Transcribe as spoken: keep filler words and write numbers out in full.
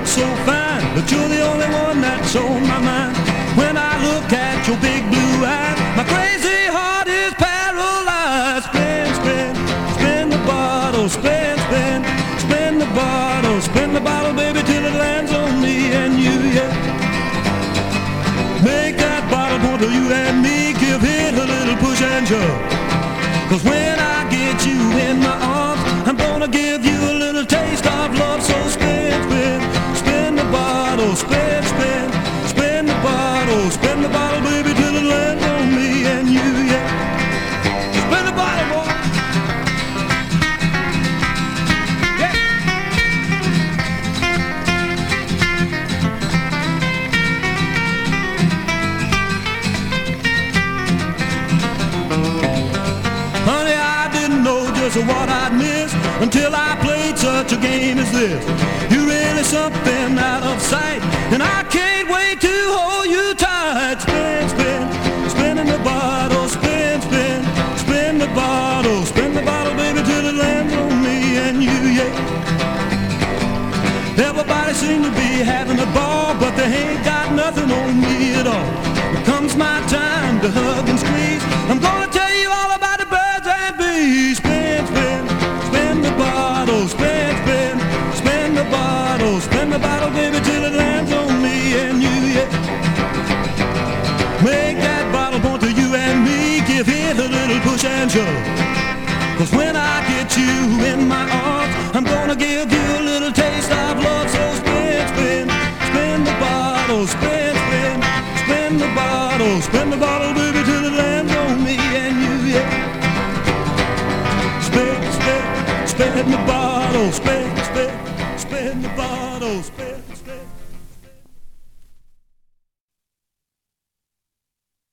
so fine, but you're the only one that's on my mind. When I look at your big blue eyes, my crazy heart is paralyzed. Spin, spin, spin the bottle, spin, spin, spin the bottle, spin the bottle, baby, till it lands on me and you, yeah. Make that bottle point to you and me, give it a little push and shove. Cause when I get you in my arms, I'm gonna give you a little taste of love. So spin, spin, spin the bottle, spin, spin, spin the bottle, spin the bottle, baby, till it lands on me and you, yeah. Spin the bottle, boy. Yeah. Honey, I didn't know just what I'd miss until I played such a game as this. You're really something out of sight, and I can't wait to hold you tight. Spin, spin, spinning the bottle, spin, spin, spin the bottle, spin the bottle, baby, till it lands on me and you, yeah. Everybody seems to be having a ball, but they ain't got nothing on me at all. It comes my time to hug and squeeze, I'm gonna tell you all about the birds and bees. Spin, spin, spin the bottle, spin, spin, spin the bottle, spin the bottle, baby, till it lands on me and you, yeah. Make that bottle point to you and me, give it a little push and shove. Cause when I get you in my arms, I'm gonna give you a little taste of love. So spin, spin, spin the bottle, spin, spin, spin the bottle, spin the bottle, baby, till it lands on me and you, yeah. Spin, spin, spin the bottle, spin, spin, spin the bottle, spin.